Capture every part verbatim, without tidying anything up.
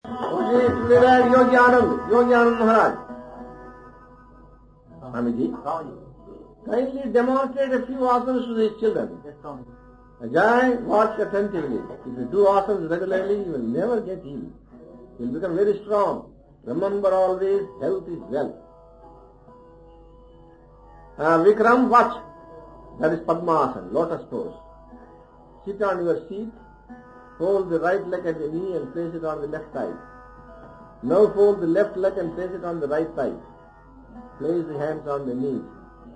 Today I have Yogi Anand, Yogi Anand Maharaj. Swamiji, kindly demonstrate a few asanas to these children. Ajay, watch attentively. If you do asanas regularly, you will never get ill. You will become very strong. Remember always, health is wealth. Uh, Vikram, watch. That is Padmasana, lotus pose. Sit on your seat, fold the right leg at the knee and place it on the left side. Now fold the left leg and place it on the right side. Place the hands on the knees.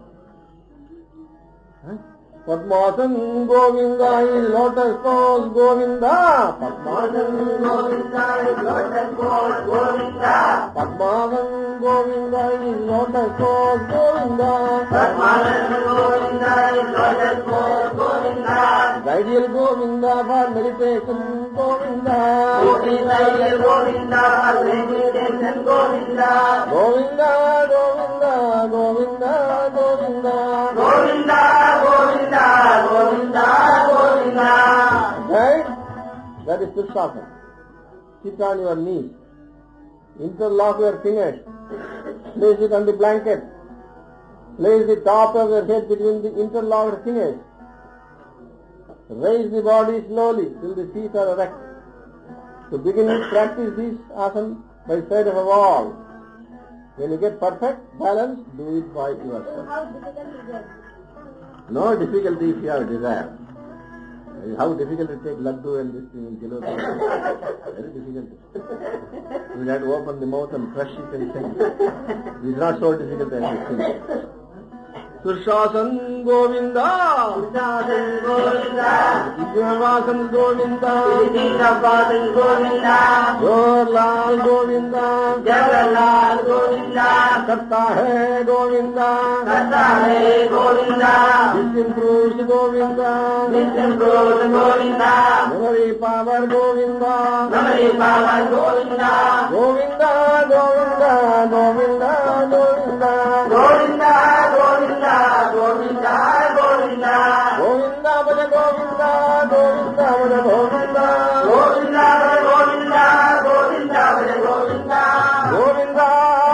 Huh? Padmasana Govinda is lotus pose Govinda. Padmasana Govinda is lotus pose Govinda. Padmasana Govinda is lotus pose Govinda. Padmasana Govinda is lotus pose Govinda. The ideal Govinda for meditation Govinda. Ideal Govinda for meditation Govinda. Govinda, Govinda, Govinda, Govinda. Govinda, Govinda. Govinda, Govinda. Right? That is Pushasana. Sit on your knees. Interlock your fingers. Place it on the blanket. Place the top of your head between the interlocked fingers. Raise the body slowly till the feet are erect. To begin with, practice this asana by side of a wall. When you get perfect balance, do it by yourself. How difficult is it? No difficulty if you have desire. How difficult to take laddu and this thing and jalebi. Very difficult. You have to open the mouth and crush it and sing. It is not so difficult as you think. Surshasan Govinda. Surshasan Govinda. Ijnavasan Govinda. Ijnavasan Govinda. Jorlal Govinda. Jagalal Govinda. Karta hai Govinda. Karta hai Govinda. Disimproves Govinda. Disimproves Govinda. Memory power Govinda. Memory power Govinda. Govinda, Govinda, Govinda, Govinda. Govinda, Govinda. Govinda, Govinda, Govinda, Bhaja Govinda, Govinda, Bhaja Govinda, Govinda, Bhaja Govinda, Govinda, Bhaja Govinda, Govinda,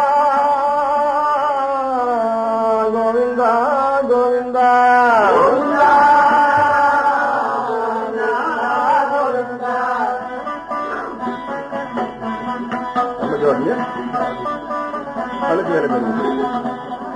Govinda, Govinda, Govinda, Govinda. समझ आ रही है? अलग अलग करेंगे.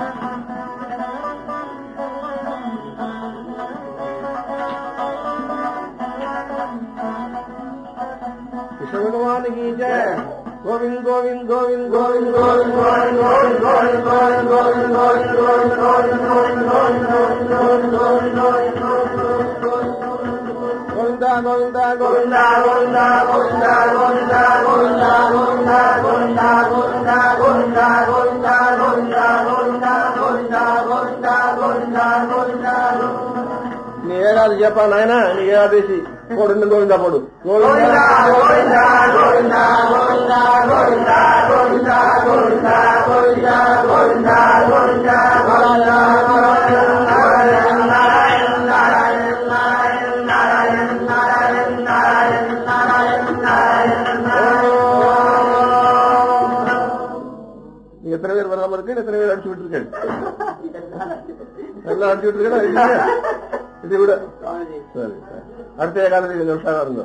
भगवान की जय. गोविंद गोविंद गोविंद गोविंद गोविंद गोविंद गोविंद गोविंद गोविंद गोविंद गोविंद गोविंद गोविंद गोविंद गोविंद गोविंदा गोविंदा गोविंदा गोविंदा गोविंदा गोविंदा गोविंदा गोविंदा गोविंदा गोविंदा गोविंदा गोविंदा गोविंदा गोविंदा गोविंदा गोविंदा गोविंदा गोविंदा. నీ ఏడాది చెప్పాను ఆయన, నీ ఏడాదేసి పోడు గోవిందా పోడు. గోవిందా గోవిందా గోవిందా గోవిందా గోవిందా గోవిందా గోవిందా గోవిందా గోవిందా గోవిందా నారాయణ నారాయణ నారాయణ నారాయణ నారాయణ నారాయణ నారాయణ నారాయణ నారాయణ నారాయణ. நீங்க எத்தனை பேர் வராம இருக்கு, எத்தனை பேர் அடிச்சு விட்டுருக்கேன், எல்லாம் அடிச்சு விட்டுருக்கேன். இது விட சரி, அடுத்த ஏகாதசி நிமிஷம் இருங்க.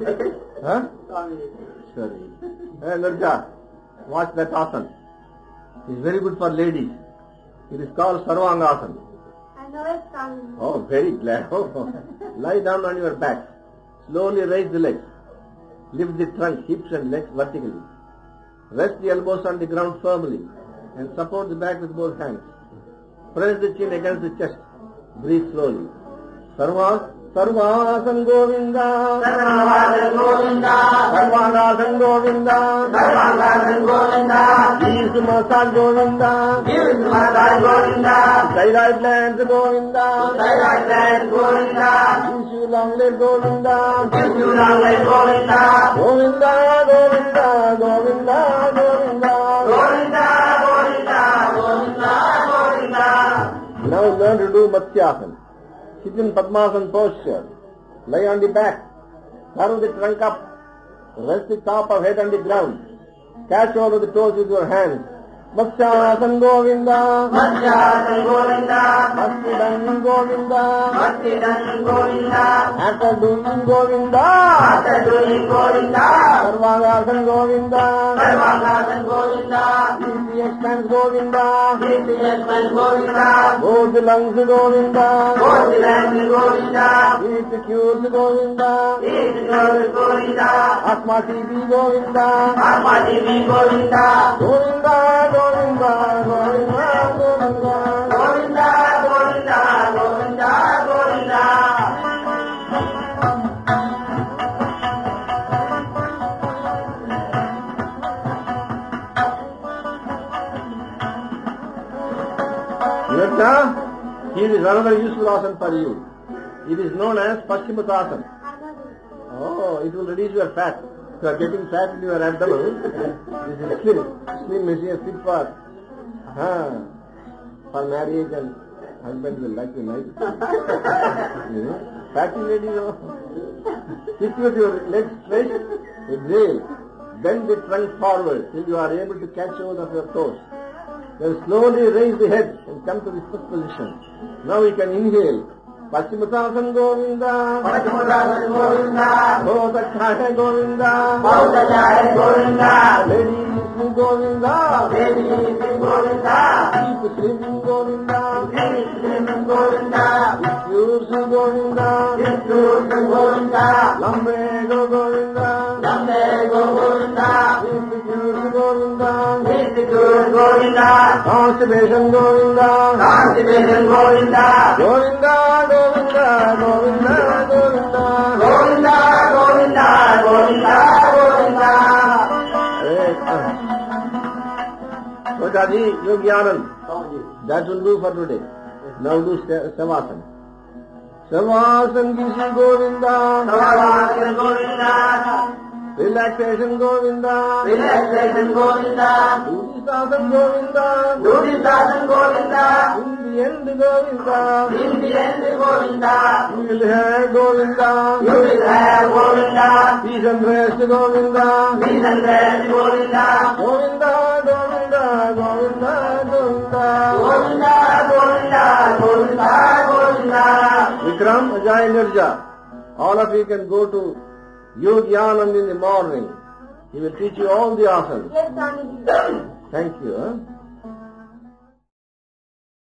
சரி, Neerja, watch that asana. It is very good for ladies. It is called Sarvanga asana. I know it, Swami. Oh, very glad. Oh, lie down on your back. Slowly raise the legs. Lift the trunk, hips and legs vertically. Rest the elbows on the ground firmly and support the back with both hands. Press the chin against the chest. Breathe slowly. Sarva, Sarvasan Govinda, Sarvasan Govinda, Sarvasan Govinda, Sarvasan Govinda, Give Massage Govinda, Give Massage Govinda, Thyroid glands Govinda, Thyroid glands Govinda, Gives you long leg Govinda, Gives you long leg Govinda, Govinda, Govinda, Govinda, Govinda, Govinda, Govinda, Govinda, Govinda. Now learn to do Matsyasana. Sit in Padmasana posture. Lie on the back. Curve the trunk up. Rest the top of head on the ground. Catch hold of the toes with your hands. Matsyasan Govinda, Matsyasan Govinda, Mastidan Govinda, Mastidan Govinda, after doing Govinda, after doing Govinda, Sarvangasan Govinda, Sarvangasan Govinda, easy expanse Govinda, easy expanse Govinda, both the lungs Govinda, both the lands Govinda, eat the cures Govinda, eat the Govinda, Atma T V Govinda, Atma T V Govinda, Govinda, Govinda, Govinda, Govinda, Govinda, Govinda, Govinda, Govinda. Yurta, here is another useful asana for you. It is known as Paschimottasana. Oh, it will reduce your fat. You are getting fat in your abdomen. This is slim. Slim is here fit for, uh, for marriage, and husband will like you nice. You know, fatty lady, you know. Sit with your legs straight, exhale. Bend the trunk forward till you are able to catch hold of your toes. Then slowly raise the head and come to the first position. Now we can inhale. Paschimottasana Govinda, Paschimottasana Govinda, Bahut acha hai Govinda, Bahut acha hai Govinda, Lady Govinda, Lady Govinda, Keep slimming Govinda, Keep slimming Govinda, Cures Govinda, Cures Govinda, Lambe Go Govinda, Lambe Go Govinda, Cures Govinda, Cures Govinda, Constipation Govinda, Constipation Govinda, Govinda, Govinda, Govinda, Govinda, Govinda, Govinda, Govinda, Govinda. Sotaji, Yogi Anand, that will do for today. Now do Savasana. Savasana Gishi Govinda, Savasana Govinda, Relaxation Govinda, Relaxation Govinda, Dudisasana Govinda, Dudisasana Govinda, in the end Govinda, in the end Govinda, you will have Govinda, you will have Govinda, peace and rest Govinda, peace and rest Govinda, Govinda, Govinda, Govinda, Govinda, Govinda, Govinda, Govinda, Govinda. Vikram, Ajay, Nirja, all of you can go to Yogi Anand in the morning. He will teach you all the asanas. Yes, Swamiji. Thank you. Huh?